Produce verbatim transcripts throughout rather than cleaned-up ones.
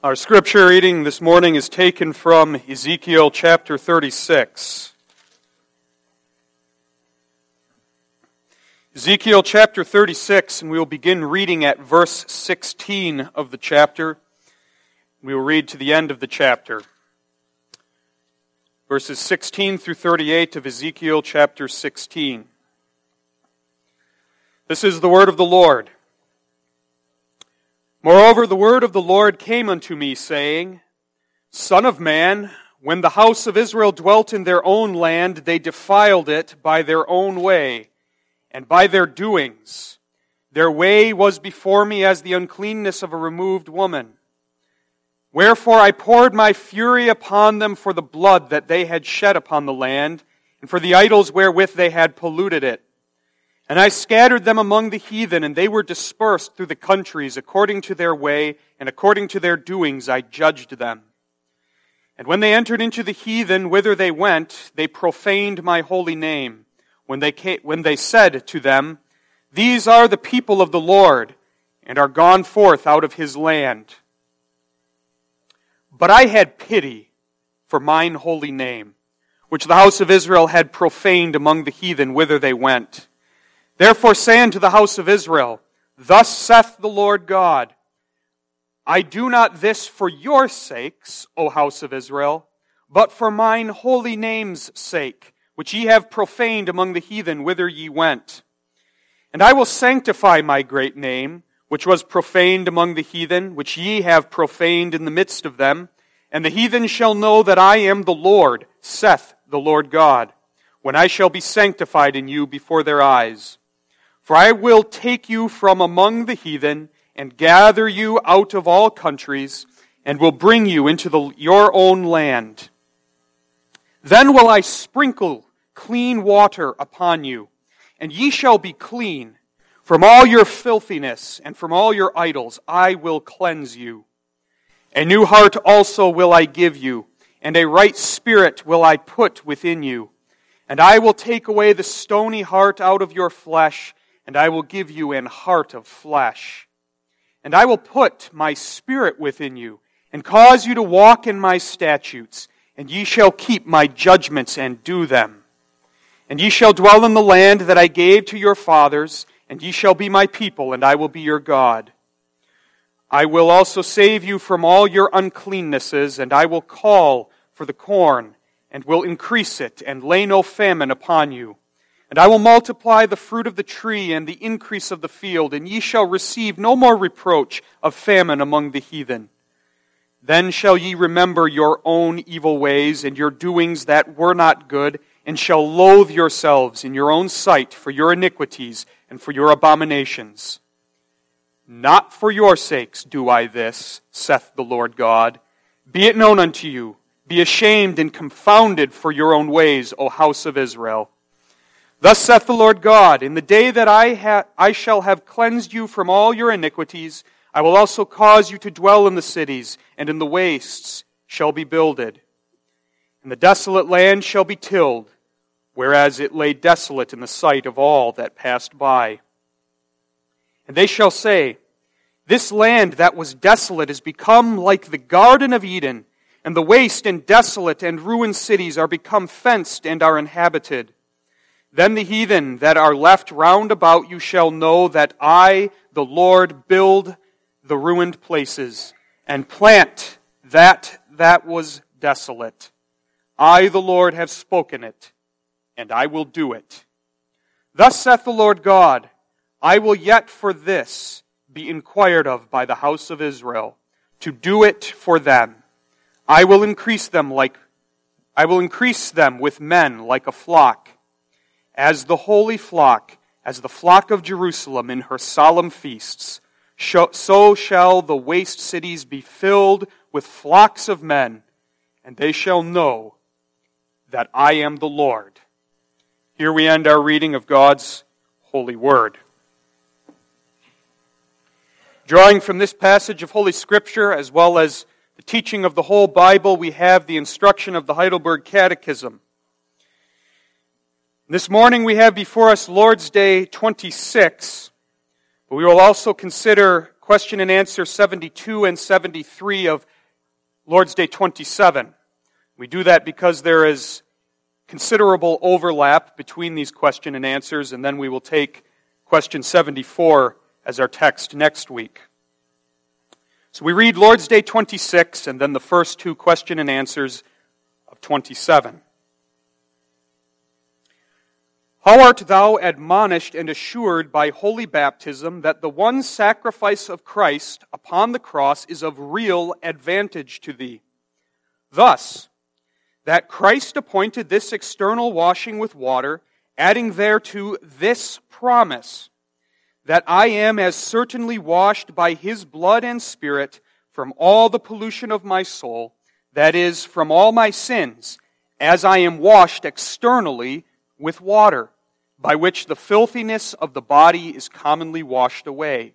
Our scripture reading this morning is taken from Ezekiel chapter thirty-six. Ezekiel chapter thirty-six, and we will begin reading at verse sixteen of the chapter. We will read to the end of the chapter. Verses sixteen through thirty-eight of Ezekiel chapter sixteen. This is the word of the Lord. Moreover, the word of the Lord came unto me, saying, Son of man, when the house of Israel dwelt in their own land, they defiled it by their own way, and by their doings. Their way was before me as the uncleanness of a removed woman. Wherefore I poured my fury upon them for the blood that they had shed upon the land, and for the idols wherewith they had polluted it. And I scattered them among the heathen, and they were dispersed through the countries according to their way, and according to their doings I judged them. And when they entered into the heathen whither they went, they profaned my holy name, when they came, when they said to them, These are the people of the Lord, and are gone forth out of his land. But I had pity for mine holy name, which the house of Israel had profaned among the heathen whither they went. Therefore say unto the house of Israel, Thus saith the Lord God, I do not this for your sakes, O house of Israel, but for mine holy name's sake, which ye have profaned among the heathen whither ye went. And I will sanctify my great name, which was profaned among the heathen, which ye have profaned in the midst of them, and the heathen shall know that I am the Lord, saith the Lord God, when I shall be sanctified in you before their eyes. For I will take you from among the heathen, and gather you out of all countries, and will bring you into the, your own land. Then will I sprinkle clean water upon you, and ye shall be clean. From all your filthiness and from all your idols I will cleanse you. A new heart also will I give you, and a right spirit will I put within you. And I will take away the stony heart out of your flesh, and I will give you an heart of flesh. And I will put my spirit within you, and cause you to walk in my statutes, and ye shall keep my judgments and do them. And ye shall dwell in the land that I gave to your fathers, and ye shall be my people, and I will be your God. I will also save you from all your uncleannesses, and I will call for the corn, and will increase it, and lay no famine upon you. And I will multiply the fruit of the tree and the increase of the field, and ye shall receive no more reproach of famine among the heathen. Then shall ye remember your own evil ways and your doings that were not good, and shall loathe yourselves in your own sight for your iniquities and for your abominations. Not for your sakes do I this, saith the Lord God. Be it known unto you, be ashamed and confounded for your own ways, O house of Israel. Thus saith the Lord God, in the day that I, ha- I shall have cleansed you from all your iniquities, I will also cause you to dwell in the cities, and in the wastes shall be builded. And the desolate land shall be tilled, whereas it lay desolate in the sight of all that passed by. And they shall say, This land that was desolate is become like the Garden of Eden, and the waste and desolate and ruined cities are become fenced and are inhabited. Then the heathen that are left round about you shall know that I, the Lord, build the ruined places, and plant that that was desolate. I, the Lord, have spoken it, and I will do it. Thus saith the Lord God, I will yet for this be inquired of by the house of Israel, to do it for them. I will increase them like I will increase them with men like a flock. As the holy flock, as the flock of Jerusalem in her solemn feasts, so shall the waste cities be filled with flocks of men, and they shall know that I am the Lord. Here we end our reading of God's holy word. Drawing from this passage of Holy Scripture, as well as the teaching of the whole Bible, we have the instruction of the Heidelberg Catechism. This morning we have before us Lord's Day twenty-six, but we will also consider question and answer seventy-two and seventy-three of Lord's Day twenty-seven. We do that because there is considerable overlap between these question and answers, and then we will take question seventy-four as our text next week. So we read Lord's Day twenty-six and then the first two question and answers of twenty-seven. How art thou admonished and assured by holy baptism that the one sacrifice of Christ upon the cross is of real advantage to thee? Thus, that Christ appointed this external washing with water, adding thereto this promise, that I am as certainly washed by his blood and spirit from all the pollution of my soul, that is, from all my sins, as I am washed externally with water, by which the filthiness of the body is commonly washed away.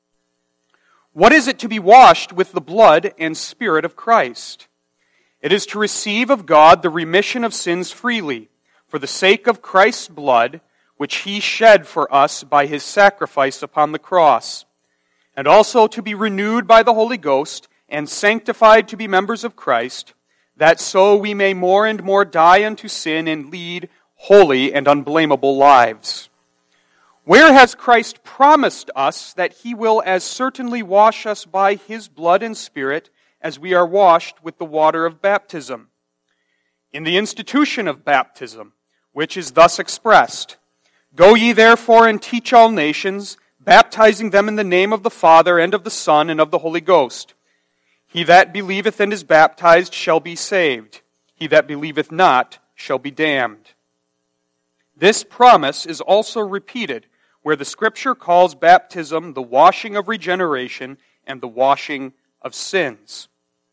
What is it to be washed with the blood and spirit of Christ? It is to receive of God the remission of sins freely, for the sake of Christ's blood, which he shed for us by his sacrifice upon the cross, and also to be renewed by the Holy Ghost and sanctified to be members of Christ, that so we may more and more die unto sin and lead holy and unblameable lives. Where has Christ promised us that he will as certainly wash us by his blood and spirit as we are washed with the water of baptism? In the institution of baptism, which is thus expressed, Go ye therefore and teach all nations, baptizing them in the name of the Father and of the Son and of the Holy Ghost. He that believeth and is baptized shall be saved. He that believeth not shall be damned. This promise is also repeated where the Scripture calls baptism the washing of regeneration and the washing of sins.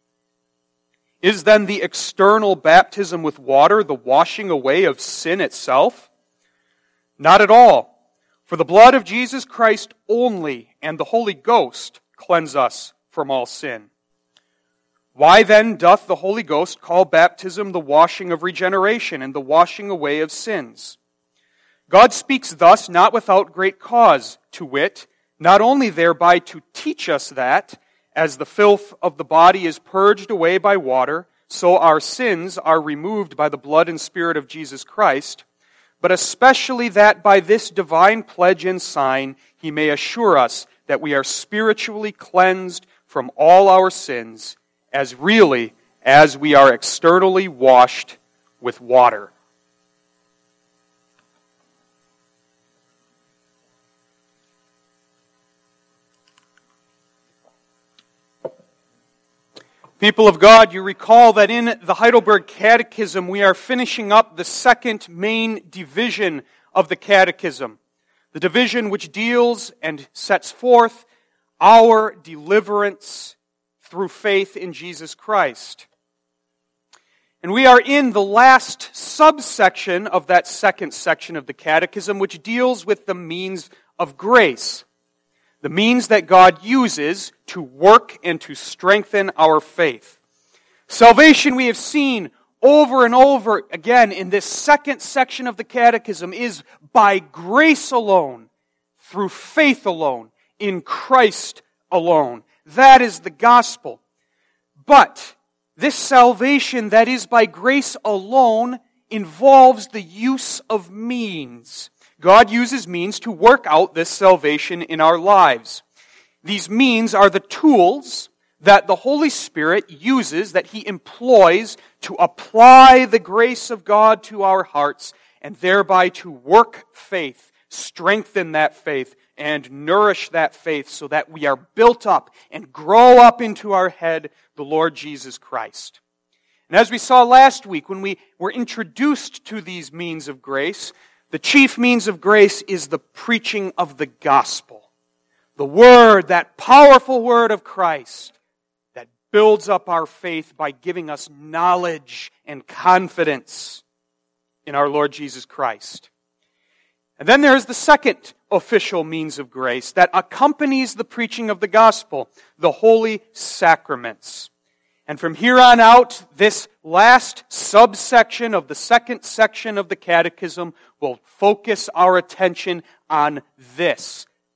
Is then the external baptism with water the washing away of sin itself? Not at all. For the blood of Jesus Christ only and the Holy Ghost cleanse us from all sin. Why then doth the Holy Ghost call baptism the washing of regeneration and the washing away of sins? God speaks thus not without great cause, to wit, not only thereby to teach us that, as the filth of the body is purged away by water, so our sins are removed by the blood and spirit of Jesus Christ, but especially that by this divine pledge and sign he may assure us that we are spiritually cleansed from all our sins, as really as we are externally washed with water. People of God, you recall that in the Heidelberg Catechism we are finishing up the second main division of the Catechism, the division which deals and sets forth our deliverance through faith in Jesus Christ. And we are in the last subsection of that second section of the Catechism, which deals with the means of grace. The means that God uses to work and to strengthen our faith. Salvation, we have seen over and over again in this second section of the Catechism, is by grace alone, through faith alone, in Christ alone. That is the gospel. But this salvation that is by grace alone involves the use of means. God uses means to work out this salvation in our lives. These means are the tools that the Holy Spirit uses, that He employs to apply the grace of God to our hearts and thereby to work faith, strengthen that faith, and nourish that faith so that we are built up and grow up into our head, the Lord Jesus Christ. And as we saw last week when we were introduced to these means of grace, the chief means of grace is the preaching of the gospel. The word, that powerful word of Christ that builds up our faith by giving us knowledge and confidence in our Lord Jesus Christ. And then there is the second official means of grace that accompanies the preaching of the gospel, the holy sacraments. And from here on out, this last subsection of the second section of the Catechism will focus our attention on this,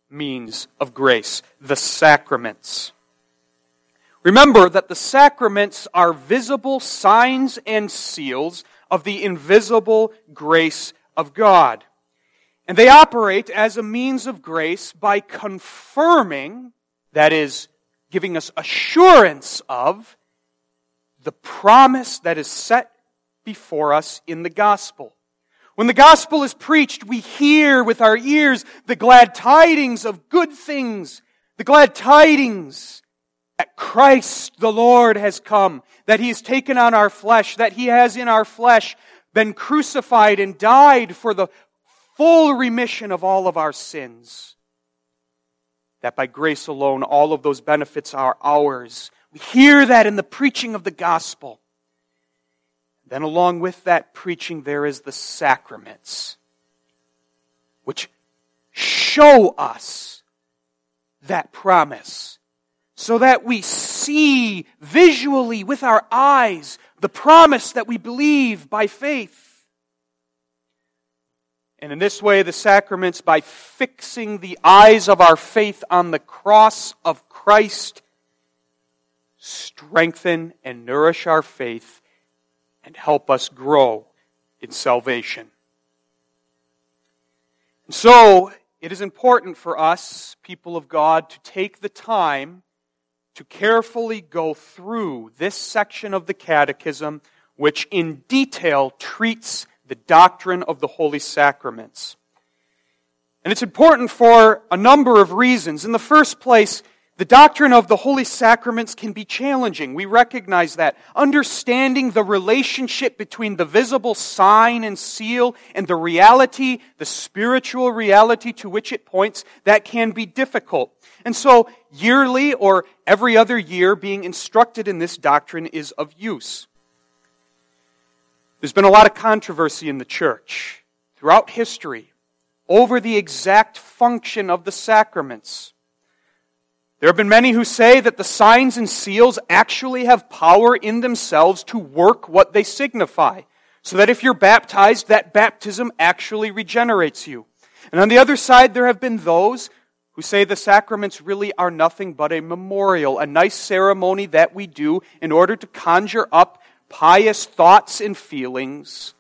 means of grace, the sacraments. Remember that the sacraments are visible signs and seals of the invisible grace of God. And they operate as a means of grace by confirming, that is, giving us assurance of, the promise that is set before us in the gospel. When the gospel is preached, we hear with our ears the glad tidings of good things, the glad tidings that Christ the Lord has come, that He has taken on our flesh, that He has in our flesh been crucified and died for the full remission of all of our sins. That by grace alone, all of those benefits are ours. We hear that in the preaching of the gospel. Then along with that preaching, there is the sacraments, which show us that promise, so that we see visually with our eyes the promise that we believe by faith. And in this way, the sacraments, by fixing the eyes of our faith on the cross of Christ, strengthen and nourish our faith and help us grow in salvation. And so, it is important for us, people of God, to take the time to carefully go through this section of the Catechism, which in detail treats the doctrine of the Holy Sacraments. And it's important for a number of reasons. In the first place, the doctrine of the Holy Sacraments can be challenging. We recognize that. Understanding the relationship between the visible sign and seal and the reality, the spiritual reality to which it points, that can be difficult. And so, yearly or every other year, being instructed in this doctrine is of use. There's been a lot of controversy in the church throughout history over the exact function of the sacraments. There have been many who say that the signs and seals actually have power in themselves to work what they signify, so that if you're baptized, that baptism actually regenerates you. And on the other side, there have been those who say the sacraments really are nothing but a memorial, a nice ceremony that we do in order to conjure up pious thoughts and feelings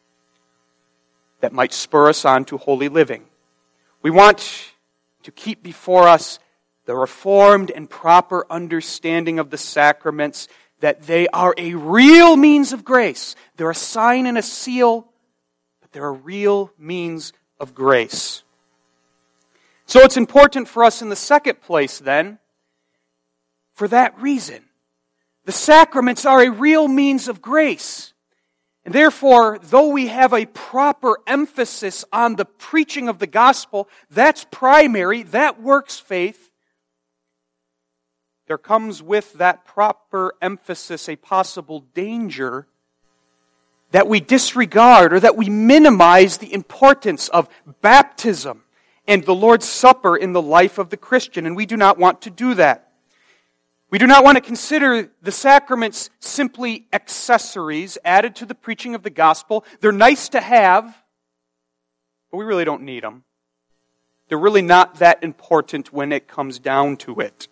that might spur us on to holy living. We want to keep before us the reformed and proper understanding of the sacraments, that they are a real means of grace. They're a sign and a seal, but they're a real means of grace. So it's important for us in the second place, then, for that reason. The sacraments are a real means of grace. And therefore, though we have a proper emphasis on the preaching of the gospel, that's primary, that works faith, there comes with that proper emphasis a possible danger that we disregard or that we minimize the importance of baptism and the Lord's Supper in the life of the Christian, and we do not want to do that. We do not want to consider the sacraments simply accessories added to the preaching of the gospel. They're nice to have, but we really don't need them. They're really not that important when it comes down to it.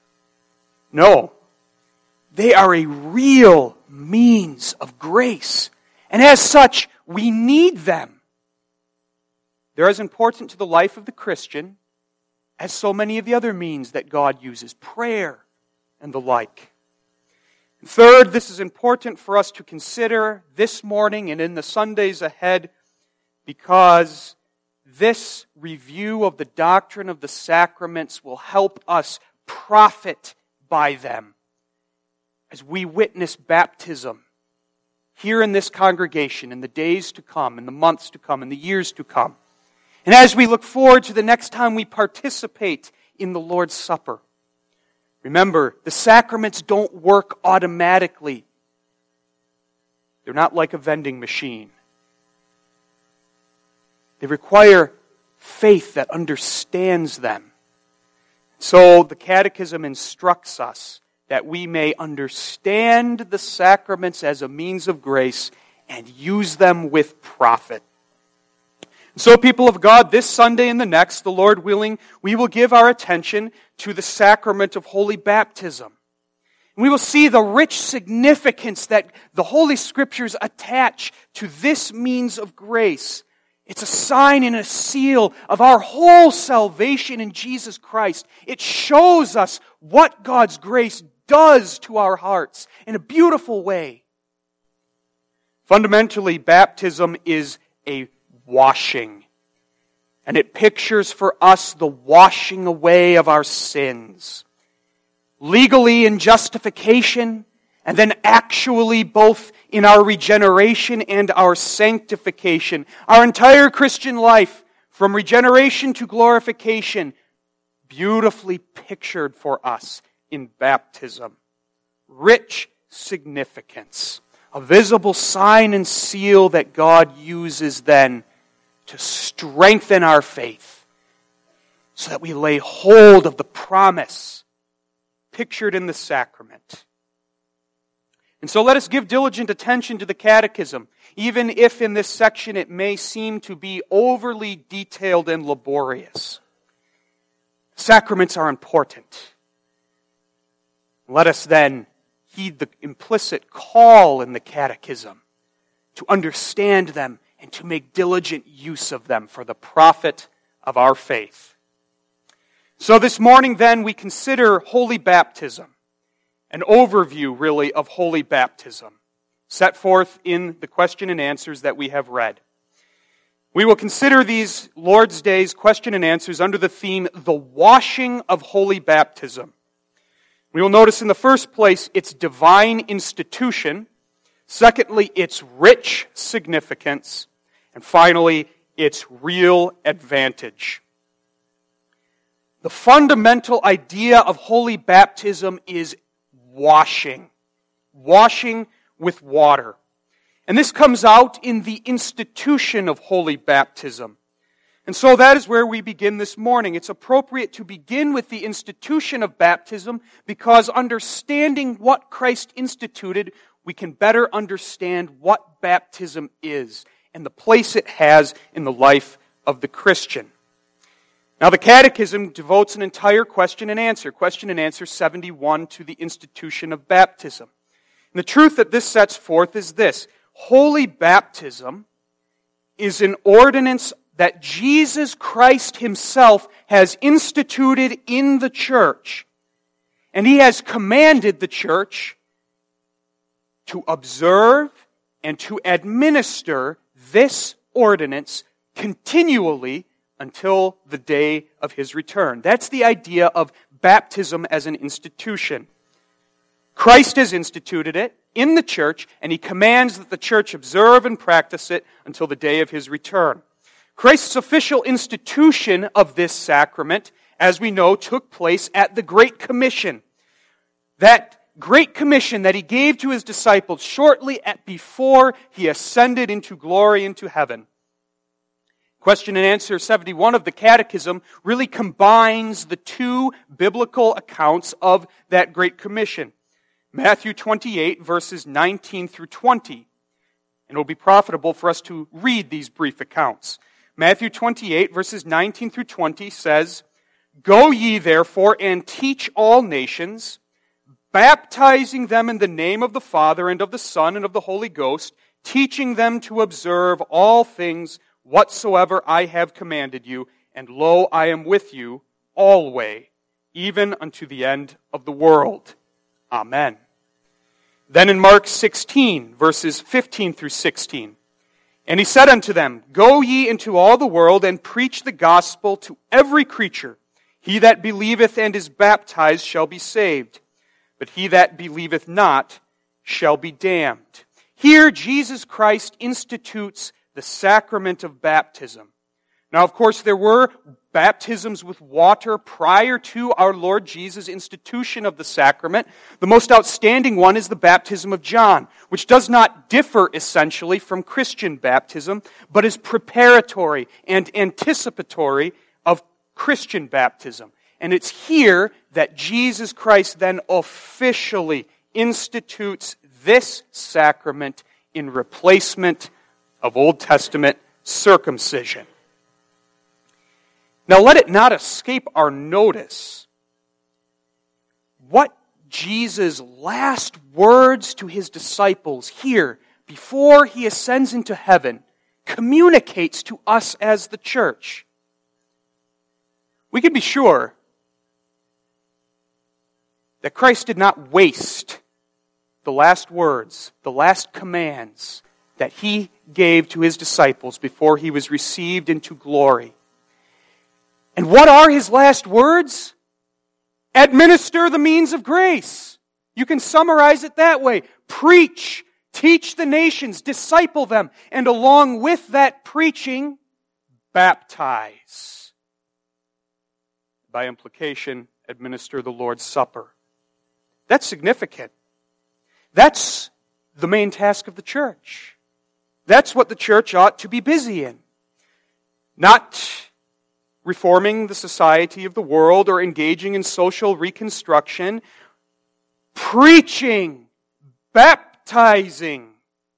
No, they are a real means of grace. And as such, we need them. They're as important to the life of the Christian as so many of the other means that God uses, prayer and the like. And third, this is important for us to consider this morning and in the Sundays ahead, because this review of the doctrine of the sacraments will help us profit by them as we witness baptism here in this congregation in the days to come, in the months to come, in the years to come. And as we look forward to the next time we participate in the Lord's Supper, remember, the sacraments don't work automatically. They're not like a vending machine. They require faith that understands them. So the Catechism instructs us that we may understand the sacraments as a means of grace and use them with profit. So, people of God, this Sunday and the next, the Lord willing, we will give our attention to the sacrament of holy baptism. And we will see the rich significance that the Holy Scriptures attach to this means of grace. It's a sign and a seal of our whole salvation in Jesus Christ. It shows us what God's grace does to our hearts in a beautiful way. Fundamentally, baptism is a washing. And it pictures for us the washing away of our sins. Legally in justification, and then actually both in our regeneration and our sanctification. Our entire Christian life, from regeneration to glorification, beautifully pictured for us in baptism. Rich significance. A visible sign and seal that God uses then to strengthen our faith so that we lay hold of the promise pictured in the sacrament. And so let us give diligent attention to the Catechism, even if in this section it may seem to be overly detailed and laborious. Sacraments are important. Let us then heed the implicit call in the Catechism to understand them and to make diligent use of them for the profit of our faith. So this morning then we consider holy baptism. An overview, really, of holy baptism, set forth in the question and answers that we have read. We will consider these Lord's Days question and answers under the theme, the washing of holy baptism. We will notice in the first place its divine institution, secondly, its rich significance, and finally, its real advantage. The fundamental idea of holy baptism is washing. Washing with water. And this comes out in the institution of holy baptism. And so that is where we begin this morning. It's appropriate to begin with the institution of baptism because understanding what Christ instituted, we can better understand what baptism is and the place it has in the life of the Christian. Now, the Catechism devotes an entire question and answer, question and answer seventy-one, to the institution of baptism. And the truth that this sets forth is this: holy baptism is an ordinance that Jesus Christ Himself has instituted in the church. And He has commanded the church to observe and to administer this ordinance continually until the day of His return. That's the idea of baptism as an institution. Christ has instituted it in the church, and He commands that the church observe and practice it until the day of His return. Christ's official institution of this sacrament, as we know, took place at the Great Commission. That Great Commission that He gave to His disciples shortly at before He ascended into glory into heaven. Question and answer seventy-one of the Catechism really combines the two biblical accounts of that Great Commission. Matthew twenty-eight, verses nineteen through twenty. And it will be profitable for us to read these brief accounts. Matthew twenty-eight, verses nineteen through twenty says, "Go ye therefore and teach all nations, baptizing them in the name of the Father and of the Son and of the Holy Ghost, teaching them to observe all things whatsoever I have commanded you, and lo, I am with you always, even unto the end of the world. Amen." Then in Mark sixteen, verses fifteen through sixteen, "And He said unto them, Go ye into all the world, and preach the gospel to every creature. He that believeth and is baptized shall be saved, but he that believeth not shall be damned." Here Jesus Christ institutes the sacrament of baptism. Now, of course, there were baptisms with water prior to our Lord Jesus' institution of the sacrament. The most outstanding one is the baptism of John, which does not differ essentially from Christian baptism, but is preparatory and anticipatory of Christian baptism. And it's here that Jesus Christ then officially institutes this sacrament in replacement of Old Testament circumcision. Now let it not escape our notice what Jesus' last words to his disciples here, before he ascends into heaven, communicates to us as the church. We can be sure that Christ did not waste the last words, the last commands that he gave to his disciples before he was received into glory. And what are his last words? Administer the means of grace. You can summarize it that way. Preach, teach the nations, disciple them, and along with that preaching, baptize. By implication, administer the Lord's Supper. That's significant. That's the main task of the church. That's what the church ought to be busy in. Not reforming the society of the world or engaging in social reconstruction. Preaching, baptizing.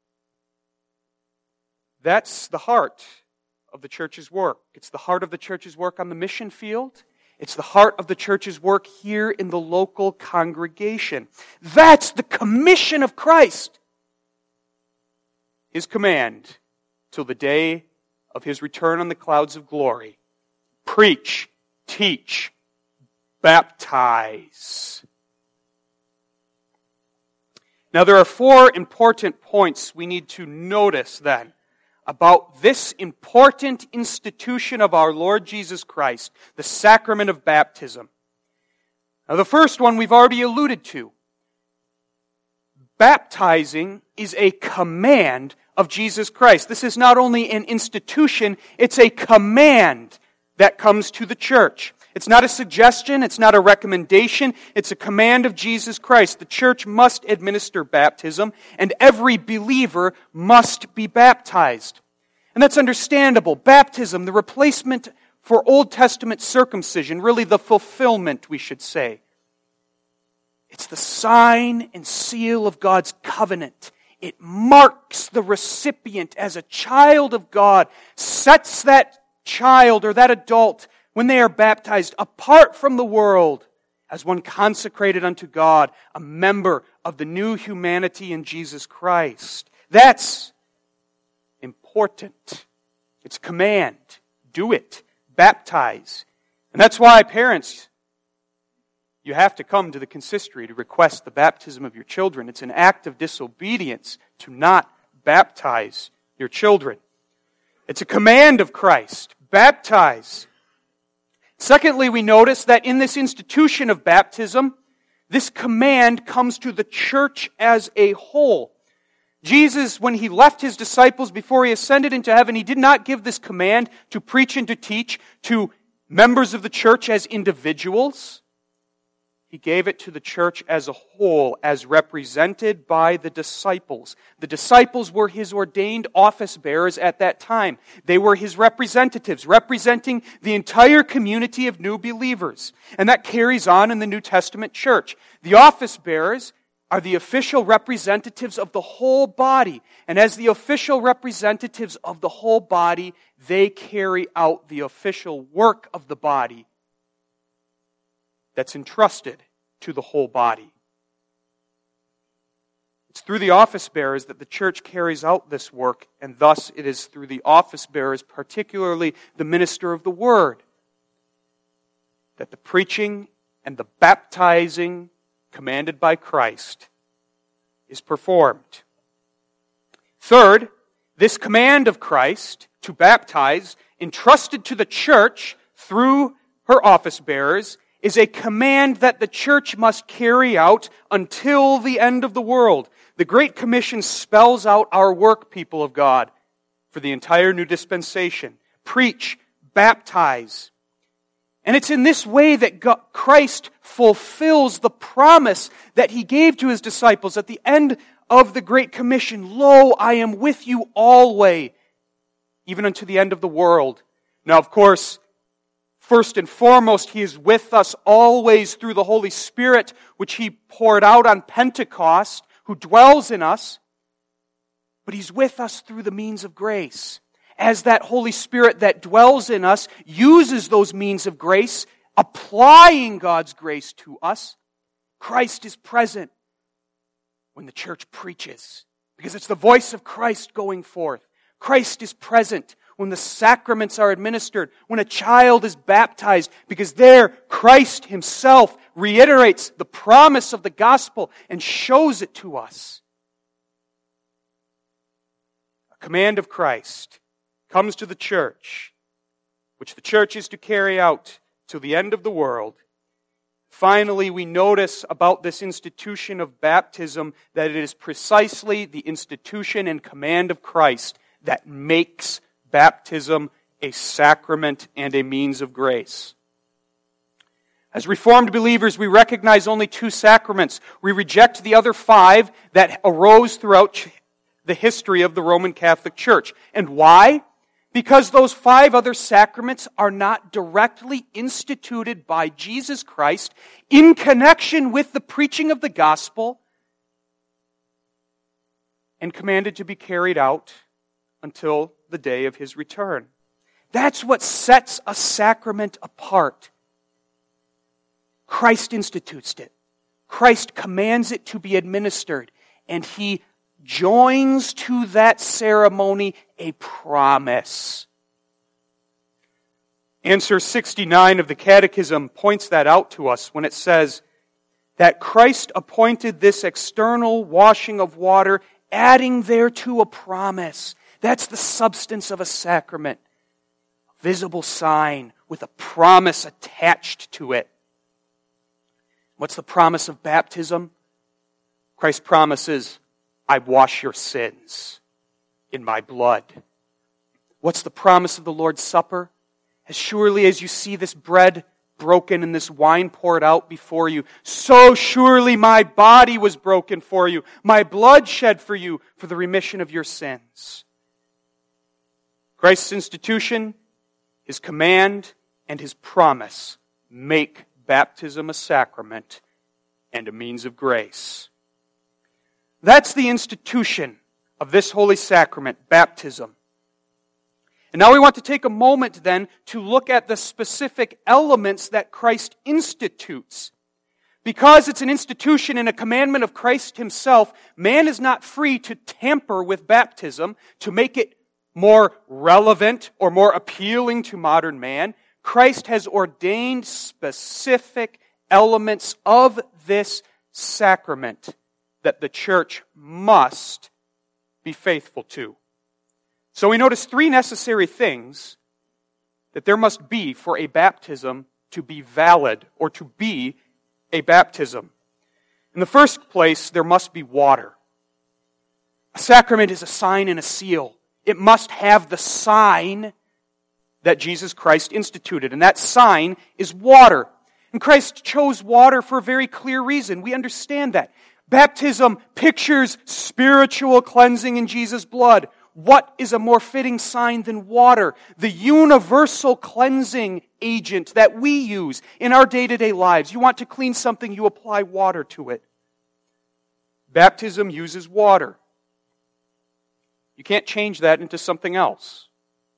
That's the heart of the church's work. It's the heart of the church's work on the mission field. It's the heart of the church's work here in the local congregation. That's the commission of Christ. His command till the day of his return on the clouds of glory. Preach, teach, baptize. Now there are four important points we need to notice then about this important institution of our Lord Jesus Christ, the sacrament of baptism. Now the first one we've already alluded to. Baptizing is a command of Jesus Christ. This is not only an institution, it's a command that comes to the church. It's not a suggestion, it's not a recommendation, it's a command of Jesus Christ. The church must administer baptism, and every believer must be baptized. And that's understandable. Baptism, the replacement for Old Testament circumcision, really the fulfillment, we should say. It's the sign and seal of God's covenant. It marks the recipient as a child of God, sets that child or that adult, when they are baptized, apart from the world, as one consecrated unto God, a member of the new humanity in Jesus Christ. That's important. It's a command. Do it. Baptize. And that's why, parents, you have to come to the consistory to request the baptism of your children. It's an act of disobedience to not baptize your children. It's a command of Christ. Baptize. Secondly, we notice that in this institution of baptism, this command comes to the church as a whole. Jesus, when he left his disciples before he ascended into heaven, he did not give this command to preach and to teach to members of the church as individuals. He gave it to the church as a whole, as represented by the disciples. The disciples were his ordained office bearers at that time. They were his representatives, representing the entire community of new believers. And that carries on in the New Testament church. The office bearers are the official representatives of the whole body. And as the official representatives of the whole body, they carry out the official work of the body that's entrusted to the whole body. It's through the office bearers that the church carries out this work, and thus it is through the office bearers, particularly the minister of the word, that the preaching and the baptizing commanded by Christ is performed. Third, this command of Christ to baptize, entrusted to the church through her office bearers, is a command that the church must carry out until the end of the world. The Great Commission spells out our work, people of God, for the entire new dispensation. Preach, baptize. And it's in this way that God, Christ fulfills the promise that he gave to his disciples at the end of the Great Commission. Lo, I am with you always, even unto the end of the world. Now, of course, first and foremost, he is with us always through the Holy Spirit, which he poured out on Pentecost, who dwells in us. But he's with us through the means of grace. as that Holy Spirit that dwells in us uses those means of grace, applying God's grace to us, Christ is present when the church preaches, because it's the voice of Christ going forth. Christ is present when the sacraments are administered, when a child is baptized, because there Christ himself reiterates the promise of the gospel and shows it to us. A command of Christ comes to the church, which the church is to carry out till the end of the world. Finally, we notice about this institution of baptism that it is precisely the institution and command of Christ that makes baptism a sacrament and a means of grace. As Reformed believers, we recognize only two sacraments. We reject the other five that arose throughout the history of the Roman Catholic Church. And why? Because those five other sacraments are not directly instituted by Jesus Christ in connection with the preaching of the gospel and commanded to be carried out until the day of his return. That's what sets a sacrament apart. Christ institutes it. Christ commands it to be administered, and he joins to that ceremony a promise. Answer sixty-nine of the Catechism points that out to us when it says that Christ appointed this external washing of water, adding thereto a promise. That's the substance of a sacrament. A visible sign with a promise attached to it. What's the promise of baptism? Christ promises, I wash your sins in my blood. What's the promise of the Lord's Supper? As surely as you see this bread broken and this wine poured out before you, so surely my body was broken for you, my blood shed for you for the remission of your sins. Christ's institution, his command, and his promise make baptism a sacrament and a means of grace. That's the institution of this holy sacrament, baptism. And now we want to take a moment then to look at the specific elements that Christ institutes. Because it's an institution and a commandment of Christ himself, man is not free to tamper with baptism to make it more relevant or more appealing to modern man. Christ has ordained specific elements of this sacrament that the church must be faithful to. So we notice three necessary things that there must be for a baptism to be valid or to be a baptism. In the first place, there must be water. A sacrament is a sign and a seal. It must have the sign that Jesus Christ instituted, and that sign is water. And Christ chose water for a very clear reason. We understand that. Baptism pictures spiritual cleansing in Jesus' blood. What is a more fitting sign than water? The universal cleansing agent that we use in our day-to-day lives. You want to clean something, you apply water to it. Baptism uses water. You can't change that into something else.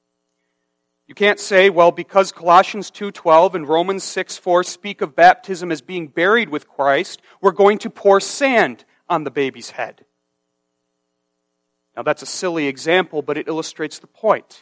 You can't say, well, because Colossians two twelve and Romans six four speak of baptism as being buried with Christ, we're going to pour sand on the baby's head. Now that's a silly example, but it illustrates the point.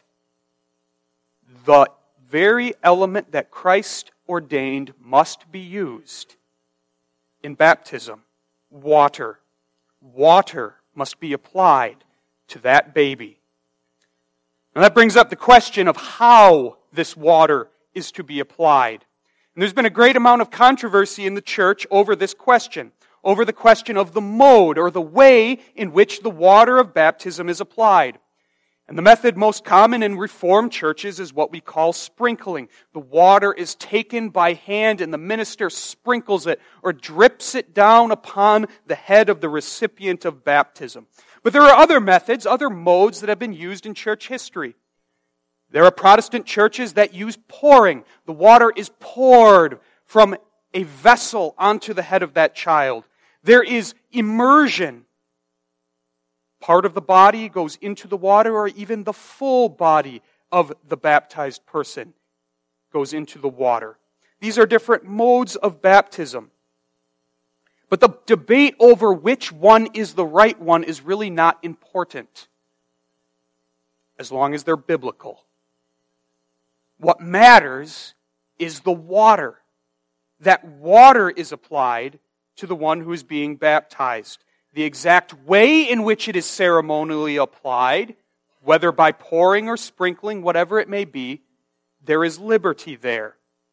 The very element that Christ ordained must be used in baptism. Water. Water must be applied to that baby. And that brings up the question of how this water is to be applied. And there's been a great amount of controversy in the church over this question, over the question of the mode or the way in which the water of baptism is applied. And the method most common in Reformed churches is what we call sprinkling. The water is taken by hand and the minister sprinkles it or drips it down upon the head of the recipient of baptism. But there are other methods, other modes that have been used in church history. There are Protestant churches that use pouring. The water is poured from a vessel onto the head of that child. There is immersion. part of the body goes into the water, or even the full body of the baptized person goes into the water. These are different modes of baptism. But the debate over which one is the right one is really not important, as long as they're biblical. What matters is the water. That water is applied to the one who is being baptized. The exact way in which it is ceremonially applied, whether by pouring or sprinkling, whatever it may be, there is liberty there.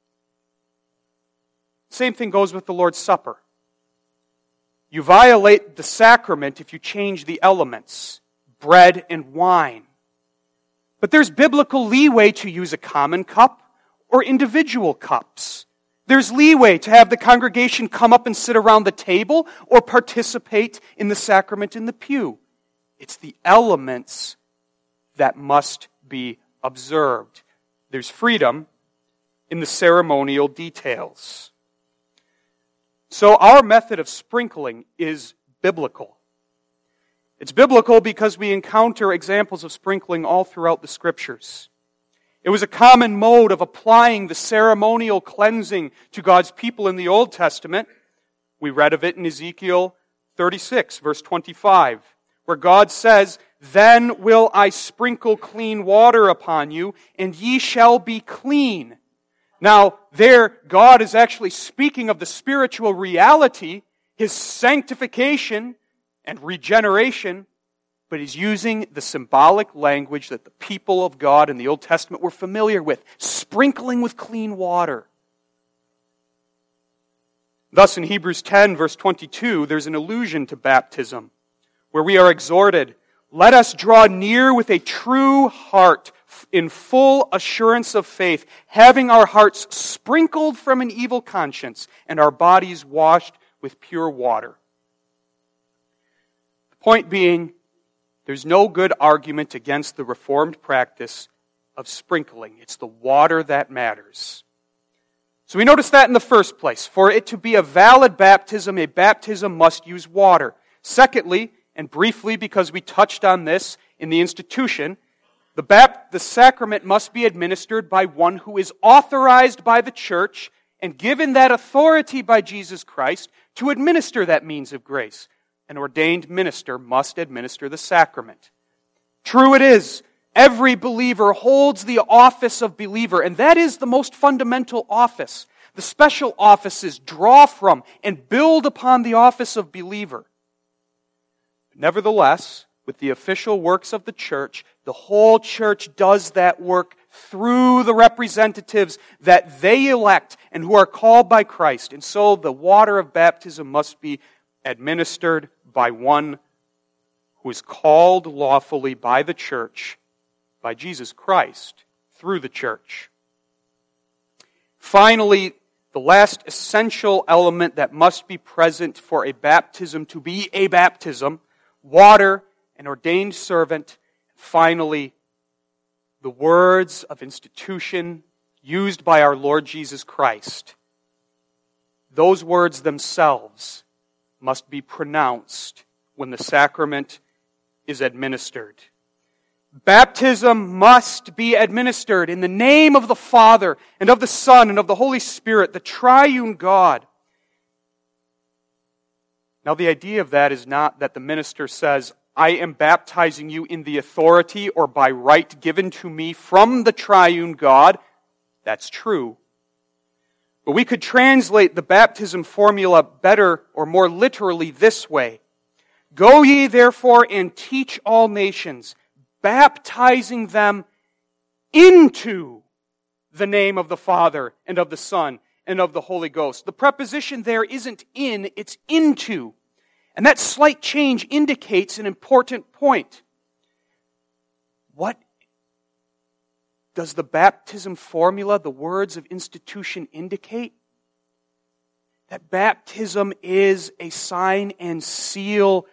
Same thing goes with the Lord's Supper. You violate the sacrament if you change the elements, bread and wine. But there's biblical leeway to use a common cup or individual cups. There's leeway to have the congregation come up and sit around the table or participate in the sacrament in the pew. It's the elements that must be observed. There's freedom in the ceremonial details. So our method of sprinkling is biblical. It's biblical because we encounter examples of sprinkling all throughout the Scriptures. It was a common mode of applying the ceremonial cleansing to God's people in the Old Testament. We read of it in Ezekiel thirty-six, verse twenty-five, where God says, "Then will I sprinkle clean water upon you, and ye shall be clean." Now, there, God is actually speaking of the spiritual reality, His sanctification and regeneration, but He's using the symbolic language that the people of God in the Old Testament were familiar with, sprinkling with clean water. Thus, in Hebrews ten, verse twenty-two, there's an allusion to baptism, where we are exhorted, "Let us draw near with a true heart, in full assurance of faith, having our hearts sprinkled from an evil conscience and our bodies washed with pure water." The point being, there's no good argument against the Reformed practice of sprinkling. It's the water that matters. So we notice that in the first place. For it to be a valid baptism, a baptism must use water. Secondly, and briefly because we touched on this in the institution, The, bap- the sacrament must be administered by one who is authorized by the church and given that authority by Jesus Christ to administer that means of grace. An ordained minister must administer the sacrament. True it is, every believer holds the office of believer, and that is the most fundamental office. The special offices draw from and build upon the office of believer. Nevertheless, with the official works of the church, the whole church does that work through the representatives that they elect and who are called by Christ. And so the water of baptism must be administered by one who is called lawfully by the church, by Jesus Christ, through the church. Finally, the last essential element that must be present for a baptism to be a baptism, water, an ordained servant, finally, the words of institution used by our Lord Jesus Christ. Those words themselves must be pronounced when the sacrament is administered. Baptism must be administered in the name of the Father and of the Son and of the Holy Spirit, the triune God. Now, the idea of that is not that the minister says, "I am baptizing you in the authority or by right given to me from the triune God." That's true. But we could translate the baptism formula better or more literally this way. "Go ye therefore and teach all nations, baptizing them into the name of the Father and of the Son and of the Holy Ghost." The preposition there isn't in, it's into. And that slight change indicates an important point. What does the baptism formula, the words of institution, indicate? That baptism is a sign and seal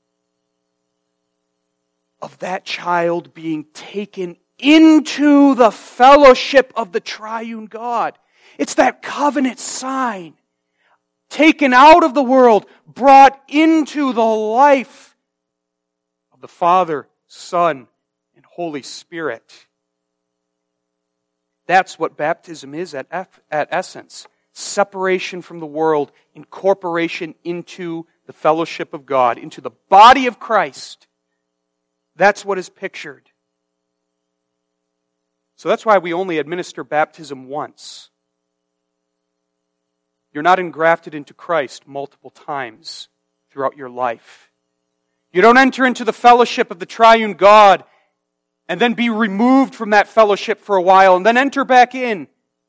of that child being taken into the fellowship of the triune God. It's that covenant sign. Taken out of the world, brought into the life of the Father, Son, and Holy Spirit. That's what baptism is at, at essence. Separation from the world, incorporation into the fellowship of God, into the body of Christ. That's what is pictured. So that's why we only administer baptism once. You're not engrafted into Christ multiple times throughout your life. You don't enter into the fellowship of the triune God and then be removed from that fellowship for a while and then enter back in.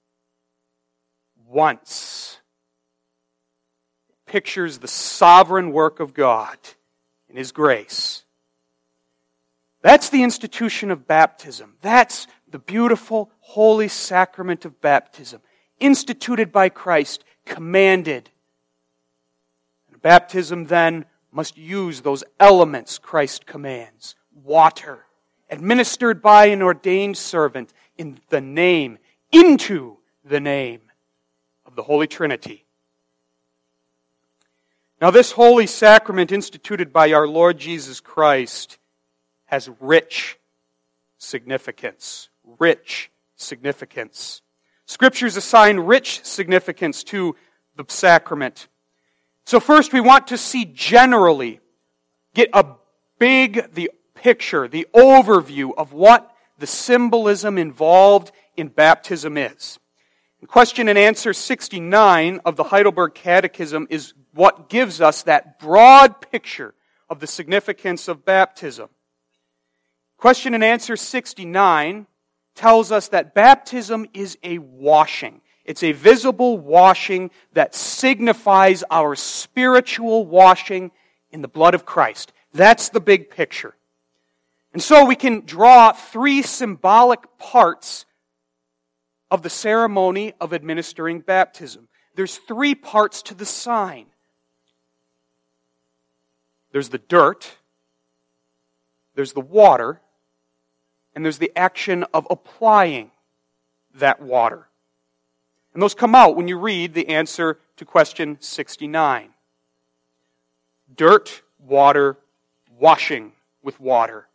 Once. It pictures the sovereign work of God in His grace. That's the institution of baptism. That's the beautiful, holy sacrament of baptism, instituted by Christ, commanded. And baptism then must use those elements Christ commands. Water, administered by an ordained servant in the name, into the name of the Holy Trinity. Now this holy sacrament instituted by our Lord Jesus Christ has rich significance. Rich significance. Scriptures assign rich significance to the sacrament. So first we want to see generally, get a big the picture, the overview of what the symbolism involved in baptism is. And question and answer sixty-nine of the Heidelberg Catechism is what gives us that broad picture of the significance of baptism. Question and answer sixty-nine tells us that baptism is a washing. It's a visible washing that signifies our spiritual washing in the blood of Christ. That's the big picture. And so we can draw three symbolic parts of the ceremony of administering baptism. There's three parts to the sign. There's the dirt, there's the water, and there's the action of applying that water. And those come out when you read the answer to question sixty-nine. Dirt, water, washing with water.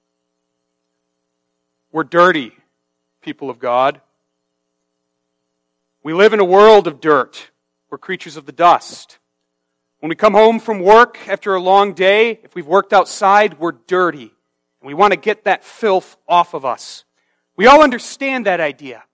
We're dirty, people of God. We live in a world of dirt. We're creatures of the dust. When we come home from work after a long day, if we've worked outside, we're dirty. And we want to get that filth off of us. We all understand that idea.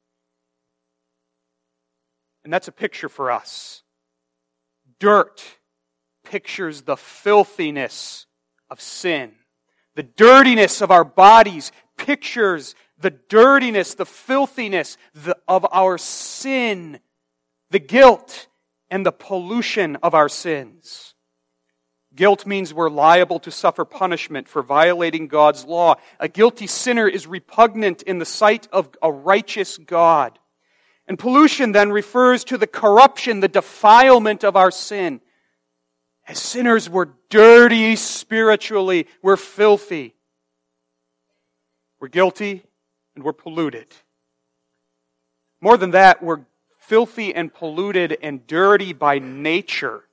And that's a picture for us. Dirt pictures the filthiness of sin. The dirtiness of our bodies pictures the dirtiness, the filthiness the, of our sin, the guilt and the pollution of our sins. Guilt means we're liable to suffer punishment for violating God's law. A guilty sinner is repugnant in the sight of a righteous God. And pollution then refers to the corruption, the defilement of our sin. As sinners, we're dirty spiritually. We're filthy. We're guilty and we're polluted. More than that, we're filthy and polluted and dirty by nature.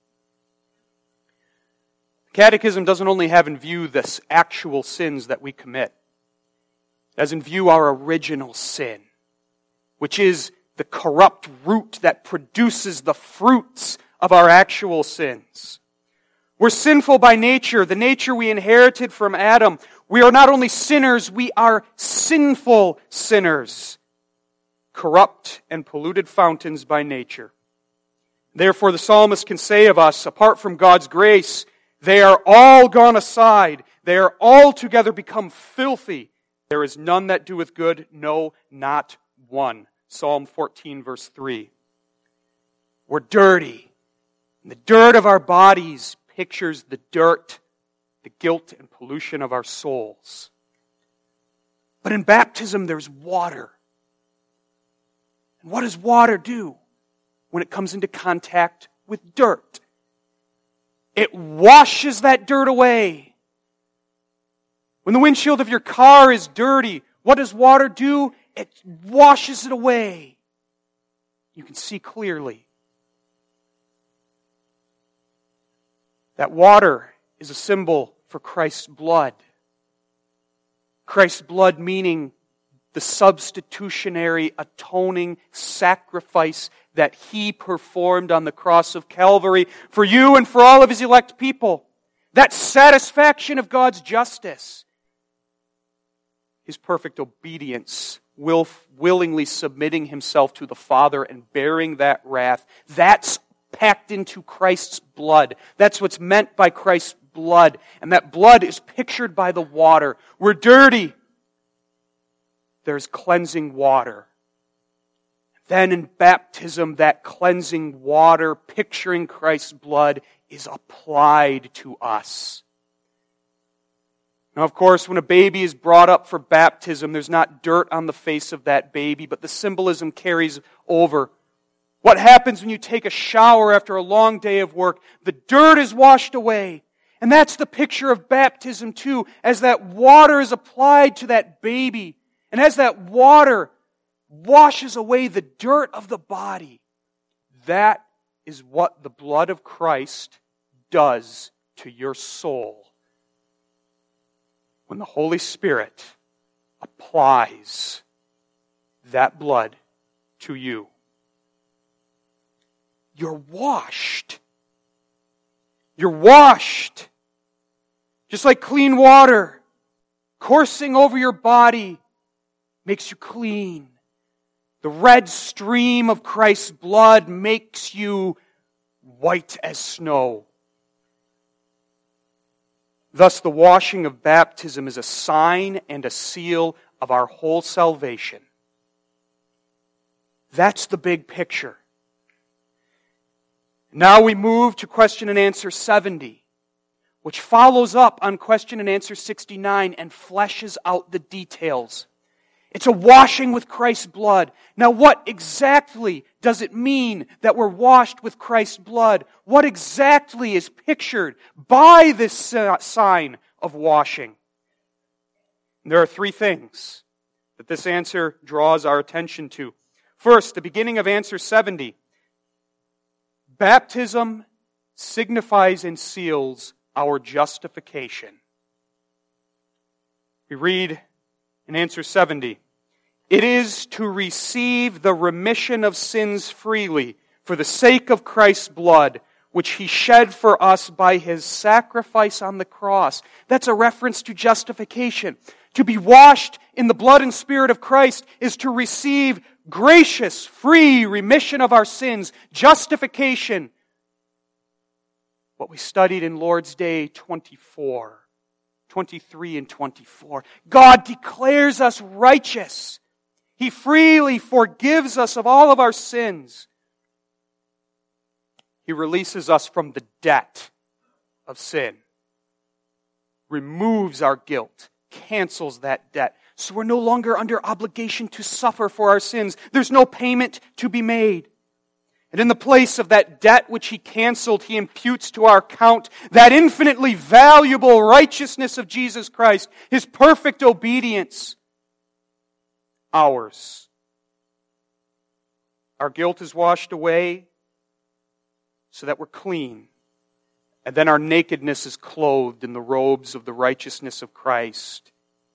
Catechism doesn't only have in view the actual sins that we commit. It has in view our original sin, which is the corrupt root that produces the fruits of our actual sins. We're sinful by nature, the nature we inherited from Adam. We are not only sinners, we are sinful sinners, corrupt and polluted fountains by nature. Therefore, the psalmist can say of us, apart from God's grace, they are all gone aside. They are altogether become filthy. There is none that doeth good, no, not one. Psalm fourteen, verse three. We're dirty. And the dirt of our bodies pictures the dirt, the guilt and pollution of our souls. But in baptism, there's water. And what does water do when it comes into contact with dirt? It washes that dirt away. When the windshield of your car is dirty, what does water do? It washes it away. You can see clearly. That water is a symbol for Christ's blood. Christ's blood meaning the substitutionary atoning sacrifice that He performed on the cross of Calvary for you and for all of His elect people. That satisfaction of God's justice. His perfect obedience, will, willingly submitting Himself to the Father and bearing that wrath. That's packed into Christ's blood. That's what's meant by Christ's blood. And that blood is pictured by the water. We're dirty. There's cleansing water. Then in baptism, that cleansing water, picturing Christ's blood, is applied to us. Now, of course, when a baby is brought up for baptism, there's not dirt on the face of that baby, but the symbolism carries over. What happens when you take a shower after a long day of work? The dirt is washed away. And that's the picture of baptism too, as that water is applied to that baby. And as that water washes away the dirt of the body, that is what the blood of Christ does to your soul. When the Holy Spirit applies that blood to you, you're washed. You're washed. Just like clean water coursing over your body makes you clean. The red stream of Christ's blood makes you white as snow. Thus, the washing of baptism is a sign and a seal of our whole salvation. That's the big picture. Now we move to question and answer seventy, which follows up on question and answer sixty-nine and fleshes out the details. It's a washing with Christ's blood. Now, what exactly does it mean that we're washed with Christ's blood? What exactly is pictured by this sign of washing? And there are three things that this answer draws our attention to. First, the beginning of answer seventy. Baptism signifies and seals our justification. We read in answer seventy, "It is to receive the remission of sins freely for the sake of Christ's blood, which He shed for us by His sacrifice on the cross." That's a reference to justification. To be washed in the blood and Spirit of Christ is to receive gracious, free remission of our sins, justification. What we studied in Lord's Day twenty-four, twenty-three and twenty-four. God declares us righteous. He freely forgives us of all of our sins. He releases us from the debt of sin, removes our guilt, cancels that debt. So we're no longer under obligation to suffer for our sins. There's no payment to be made. And in the place of that debt which He canceled, He imputes to our account that infinitely valuable righteousness of Jesus Christ, His perfect obedience, ours. Our guilt is washed away so that we're clean. And then our nakedness is clothed in the robes of the righteousness of Christ.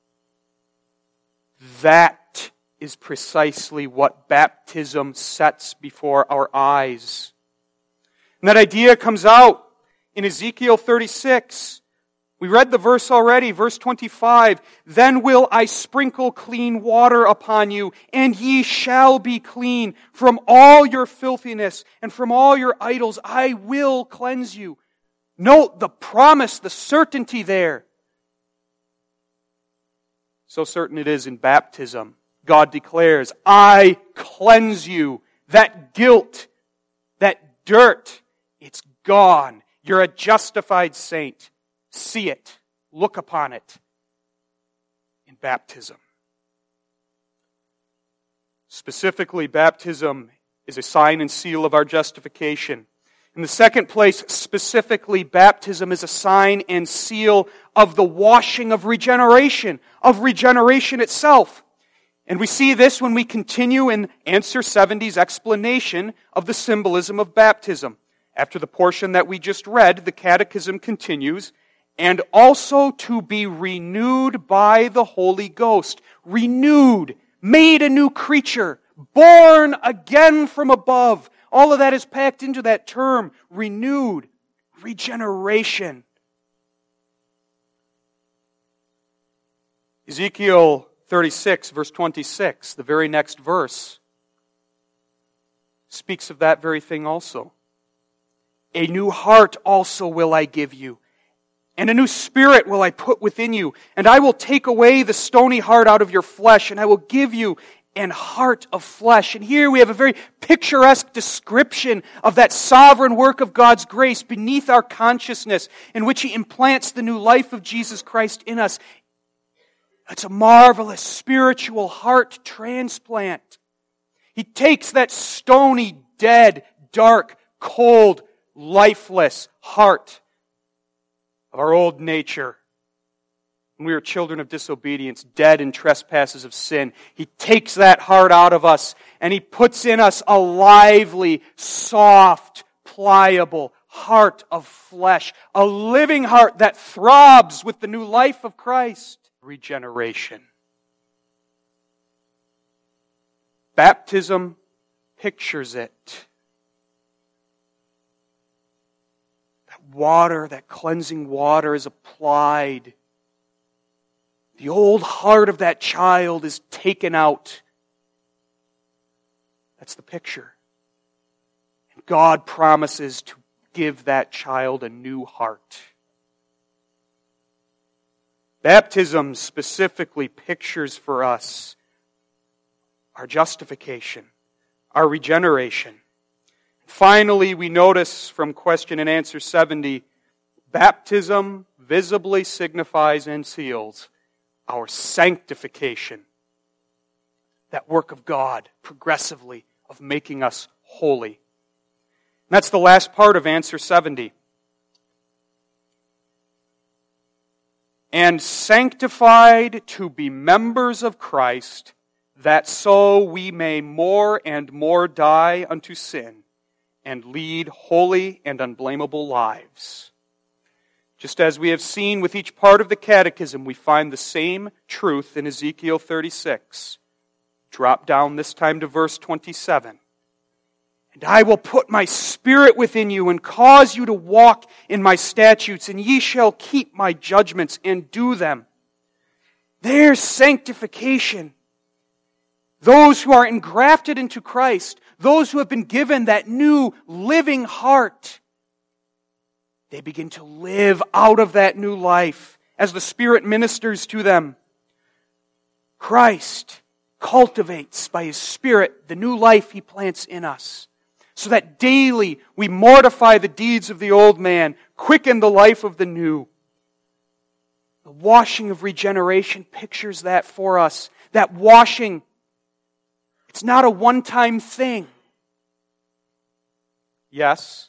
That is precisely what baptism sets before our eyes. And that idea comes out in Ezekiel thirty-six. We read the verse already, verse twenty-five. "Then will I sprinkle clean water upon you, and ye shall be clean. From all your filthiness and from all your idols I will cleanse you." Note the promise, the certainty there. So certain it is in baptism. God declares, "I cleanse you." That guilt, that dirt, it's gone. You're a justified saint. See it. Look upon it in baptism. Specifically, baptism is a sign and seal of our justification. In the second place, specifically, baptism is a sign and seal of the washing of regeneration, of regeneration itself. And we see this when we continue in answer seventy's explanation of the symbolism of baptism. After the portion that we just read, the Catechism continues, and also to be renewed by the Holy Ghost. Renewed, made a new creature, born again from above. All of that is packed into that term, renewed, regeneration. Ezekiel thirty-six, verse twenty-six, the very next verse, speaks of that very thing also. A new heart also will I give you, and a new spirit will I put within you, and I will take away the stony heart out of your flesh, and I will give you an heart of flesh. And here we have a very picturesque description of that sovereign work of God's grace beneath our consciousness, in which He implants the new life of Jesus Christ in us. It's a marvelous spiritual heart transplant. He takes that stony, dead, dark, cold, lifeless heart of our old nature, when we were children of disobedience, dead in trespasses of sin. He takes that heart out of us and He puts in us a lively, soft, pliable heart of flesh, a living heart that throbs with the new life of Christ. Regeneration. Baptism pictures it. That water, that cleansing water is applied. The old heart of that child is taken out. That's the picture. And God promises to give that child a new heart. Baptism specifically pictures for us our justification, our regeneration. Finally, we notice from question and answer seventy, baptism visibly signifies and seals our sanctification. That work of God, progressively, of making us holy. And that's the last part of answer seventy. And sanctified to be members of Christ, that so we may more and more die unto sin, and lead holy and unblameable lives. Just as we have seen with each part of the catechism, we find the same truth in Ezekiel thirty-six. Drop down this time to verse twenty-seven. And I will put my spirit within you and cause you to walk in my statutes, and ye shall keep my judgments and do them. There's sanctification. Those who are engrafted into Christ, those who have been given that new living heart, they begin to live out of that new life as the Spirit ministers to them. Christ cultivates by His Spirit the new life He plants in us, so that daily we mortify the deeds of the old man, quicken the life of the new. The washing of regeneration pictures that for us. That washing, it's not a one-time thing. Yes,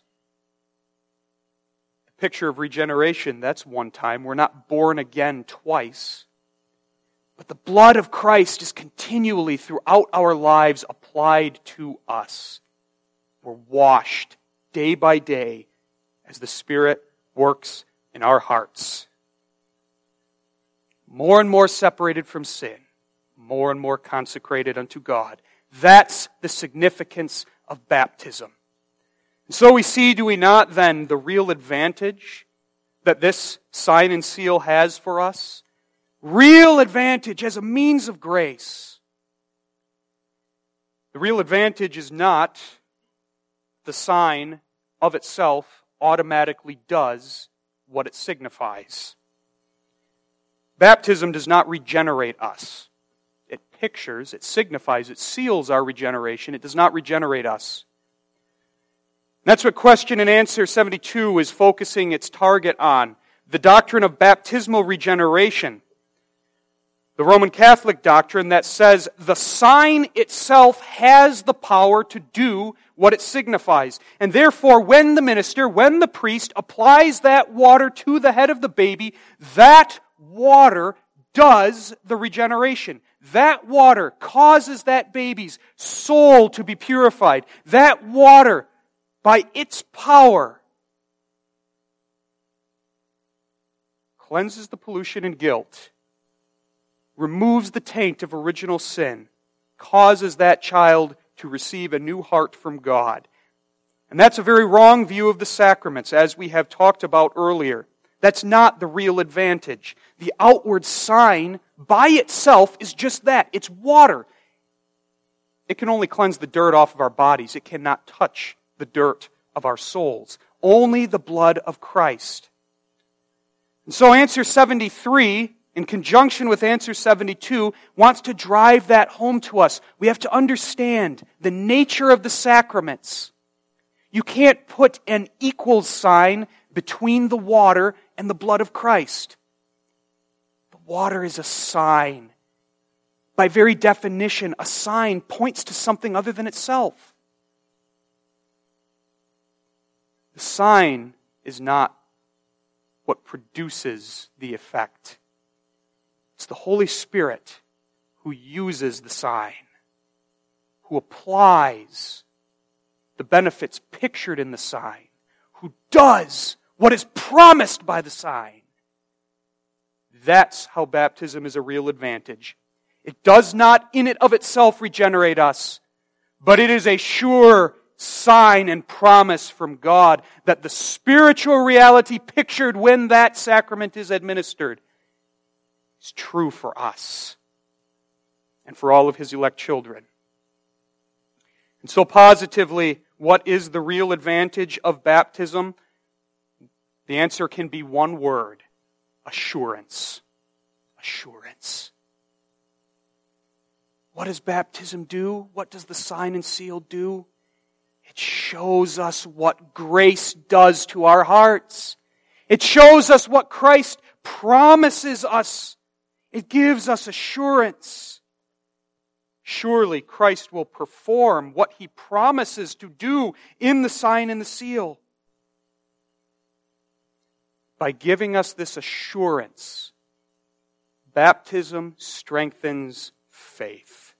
the picture of regeneration, that's one time. We're not born again twice. But the blood of Christ is continually throughout our lives applied to us. We're washed day by day as the Spirit works in our hearts. More and more separated from sin, more and more consecrated unto God. That's the significance of baptism. And so we see, do we not, then, the real advantage that this sign and seal has for us? Real advantage as a means of grace. The real advantage is not the sign of itself automatically does what it signifies. Baptism does not regenerate us. It pictures, it signifies, it seals our regeneration. It does not regenerate us. That's what question and answer seventy-two is focusing its target on. The doctrine of baptismal regeneration. The Roman Catholic doctrine that says the sign itself has the power to do what it signifies. And therefore, when the minister, when the priest applies that water to the head of the baby, that water does the regeneration. That water causes that baby's soul to be purified. That water, by its power, cleanses the pollution and guilt, removes the taint of original sin, causes that child to receive a new heart from God. And that's a very wrong view of the sacraments, as we have talked about earlier. That's not the real advantage. The outward sign by itself is just that. It's water. It can only cleanse the dirt off of our bodies. It cannot touch the dirt of our souls. Only the blood of Christ. And so answer seventy-three, in conjunction with answer seventy-two, wants to drive that home to us. We have to understand the nature of the sacraments. You can't put an equal sign between the water and the blood of Christ. The water is a sign. By very definition, a sign points to something other than itself. The sign is not what produces the effect. It's the Holy Spirit who uses the sign, who applies the benefits pictured in the sign, who does what is promised by the sign. That's how baptism is a real advantage. It does not in it of itself regenerate us, but it is a sure sign and promise from God that the spiritual reality pictured when that sacrament is administered is true for us and for all of His elect children. And so positively, what is the real advantage of baptism? The answer can be one word: assurance. Assurance. What does baptism do? What does the sign and seal do? It shows us what grace does to our hearts. It shows us what Christ promises us. It gives us assurance. Surely Christ will perform what He promises to do in the sign and the seal. By giving us this assurance, baptism strengthens faith.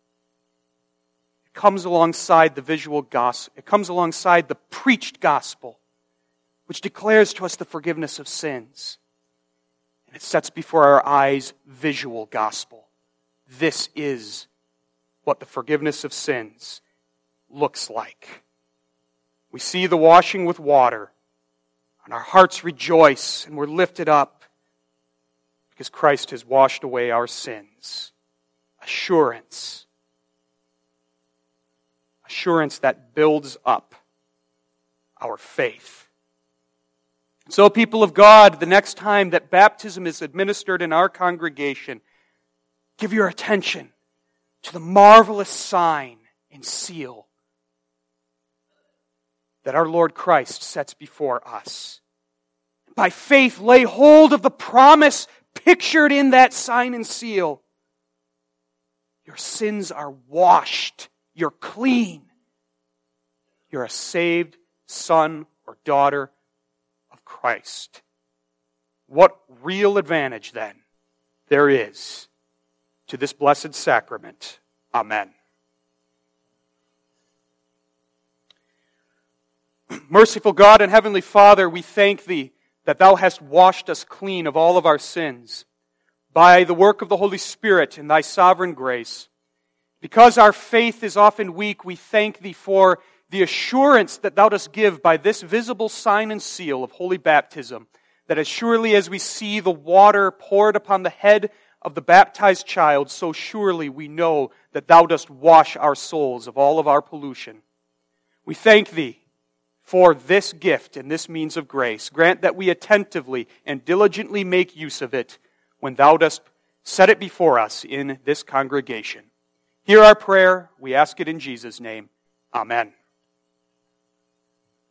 It comes alongside the visual gospel. It comes alongside the preached gospel, which declares to us the forgiveness of sins. And it sets before our eyes visual gospel. This is what the forgiveness of sins looks like. We see the washing with water, and our hearts rejoice, and we're lifted up because Christ has washed away our sins. Assurance. Assurance that builds up our faith. So, people of God, the next time that baptism is administered in our congregation, give your attention to the marvelous sign and seal that our Lord Christ sets before us. By faith, lay hold of the promise pictured in that sign and seal. Your sins are washed. You're clean. You're a saved son or daughter of Christ. What real advantage, then, there is to this blessed sacrament. Amen. Merciful God and Heavenly Father, we thank Thee that Thou hast washed us clean of all of our sins by the work of the Holy Spirit and Thy sovereign grace. Because our faith is often weak, we thank Thee for the assurance that Thou dost give by this visible sign and seal of holy baptism, that as surely as we see the water poured upon the head of the baptized child, so surely we know that Thou dost wash our souls of all of our pollution. We thank Thee for this gift and this means of grace. Grant that we attentively and diligently make use of it when Thou dost set it before us in this congregation. Hear our prayer. We ask it in Jesus' name. Amen.